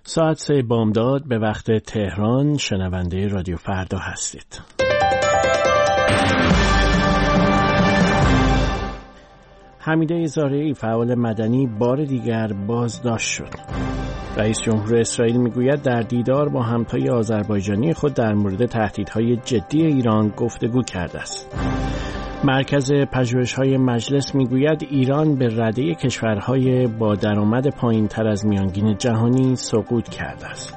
ساعت 3 بامداد به وقت تهران. شنونده رادیو فردا هستید. حمیده زارعی فعال مدنی بار دیگر بازداشت شد. رئیس جمهور اسرائیل میگوید در دیدار با همتای آذربایجانی خود در مورد تهدیدهای جدی ایران گفتگو کرده است. مرکز پژوهش‌های مجلس میگوید ایران به رده کشورهای با درآمد پایین‌تر از میانگین جهانی سقوط کرده است.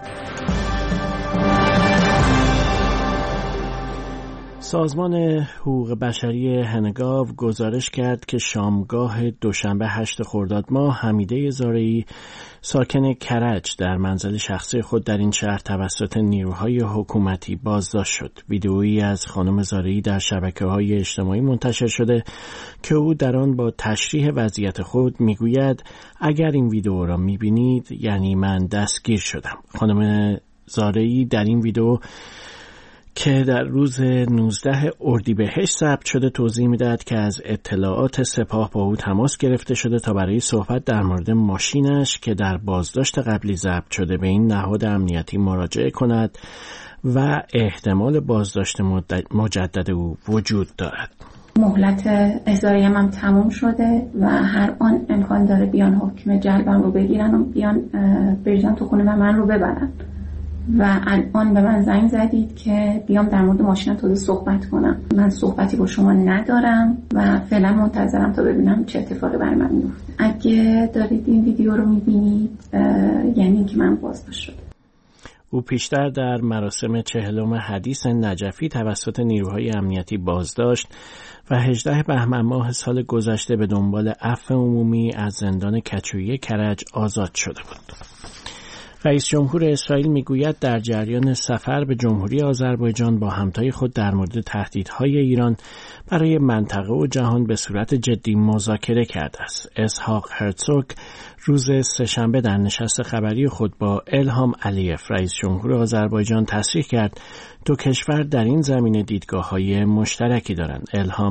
سازمان حقوق بشری هنگاو گزارش کرد که شامگاه دوشنبه 8 خرداد ماه حمیده زارعی ساکن کرج در منزل شخصی خود در این شهر توسط نیروهای حکومتی بازداشت شد. ویدئویی از خانم زارعی در شبکه‌های اجتماعی منتشر شده که او در آن با تشریح وضعیت خود میگوید اگر این ویدئو را میبینید یعنی من دستگیر شدم. خانم زارعی در این ویدئو که در روز 19 اردیبهشت ثبت شده توضیح می‌دهد که از اطلاعات سپاه با او تماس گرفته شده تا برای صحبت در مورد ماشینش که در بازداشت قبلی ضبط شده به این نهاد امنیتی مراجعه کند و احتمال بازداشت مجدد او وجود دارد. مهلت احضاریم هم تموم شده و هر آن امکان داره بیان حکم جلبم رو بگیرن و بیان بریزن تو خونه و من رو ببرن. و الان به من زنگ زدید که بیام در مورد ماشینم تازه صحبت کنم. من صحبتی با شما ندارم و فعلا منتظرم تا ببینم چه اتفاقی برای من میفته. اگه دارید این ویدیو رو میبینید یعنی که من بازداشت شدم. او پیشتر در مراسم 40 حدیث نجفی توسط نیروهای امنیتی بازداشت و 18 بهمن ماه سال گذشته به دنبال عفو عمومی از زندان کچویی کرج آزاد شده بود. رئیس جمهور اسرائیل میگوید در جریان سفر به جمهوری آذربایجان با همتای خود در مورد تهدیدهای ایران برای منطقه و جهان به صورت جدی مذاکره کرده است. اسحاق هرتزوگ روز سه‌شنبه در نشست خبری خود با الهام علیف رئیس جمهور آذربایجان تصریح کرد دو کشور در این زمینه دیدگاه‌های مشترکی دارند.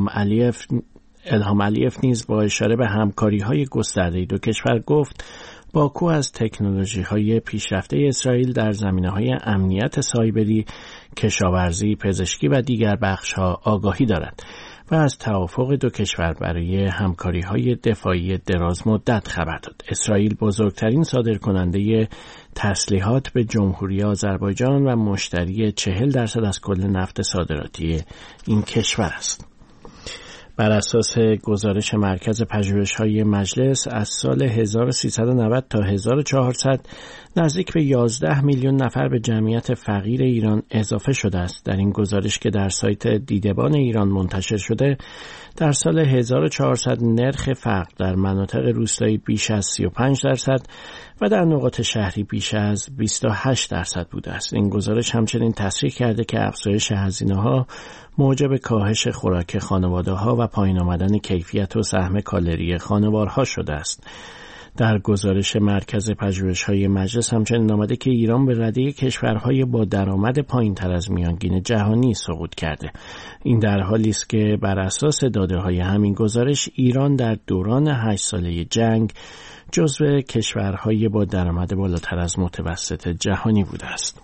الهام علیف نیز با اشاره به همکاری‌های گسترده دو کشور گفت باکو از تکنولوژی‌های پیشرفته اسرائیل در زمینه‌های امنیت سایبری، کشاورزی، پزشکی و دیگر بخش‌ها آگاهی دارد و از توافق دو کشور برای همکاری‌های دفاعی دراز مدت خبر داد. اسرائیل بزرگترین صادرکننده تسلیحات به جمهوری آذربایجان و مشتری 40% از کل نفت صادراتی این کشور است. بر اساس گزارش مرکز پژوهش‌های مجلس از سال 1390 تا 1400 نزدیک به 11 میلیون نفر به جمعیت فقیر ایران اضافه شده است. در این گزارش که در سایت دیدبان ایران منتشر شده در سال 1400 نرخ فقر در مناطق روستایی بیش از 35% و در نقاط شهری بیش از 28% بوده است. این گزارش همچنین تصریح کرده که افزایش هزینه‌ها موجب کاهش خوراک خانواده‌ها و پایین آمدن کیفیت و سهم کالری خانوارها شده است. در گزارش مرکز پژوهش‌های مجلس همچنین آمده که ایران به رده کشورهای با درآمد پایین‌تر از میانگین جهانی سقوط کرده. این در حالی است که بر اساس داده‌های همین گزارش ایران در دوران 8 ساله جنگ جزو کشورهای با درآمد بالاتر از متوسط جهانی بوده است.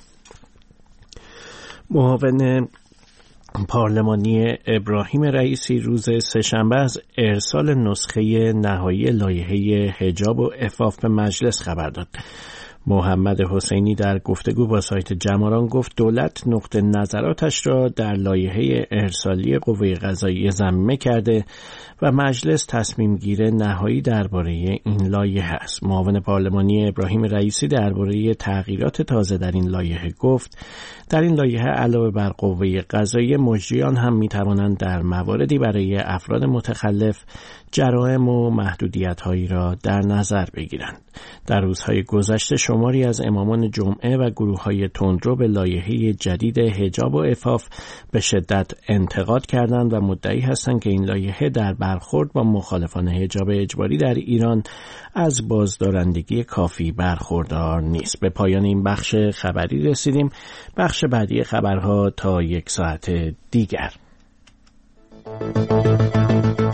معاون پارلمانی ابراهیم رئیسی روز سه‌شنبه از ارسال نسخه نهایی لایحه حجاب و عفاف به مجلس خبر داد. محمد حسینی در گفتگو با سایت جماران گفت دولت نقطه نظراتش را در لایحه ارسالی قوه قضاییه ضمیمه کرده و مجلس تصمیم گیر نهایی درباره این لایحه است. معاون پارلمانی ابراهیم رئیسی درباره تغییرات تازه در این لایحه گفت در این لایحه علاوه بر قوه قضاییه مجریان هم می‌توانند در مواردی برای افراد متخلف جرائم و محدودیت‌هایی را در نظر بگیرند. در روزهای گذشته شماری از امامان جمعه و گروه‌های تندرو به لایحه جدید حجاب و عفاف به شدت انتقاد کردند و مدعی هستند که این لایحه در برخورد با مخالفان حجاب اجباری در ایران از بازدارندگی کافی برخوردار نیست. به پایان این بخش خبری رسیدیم. بخش بعدی خبرها تا 1 ساعت دیگر.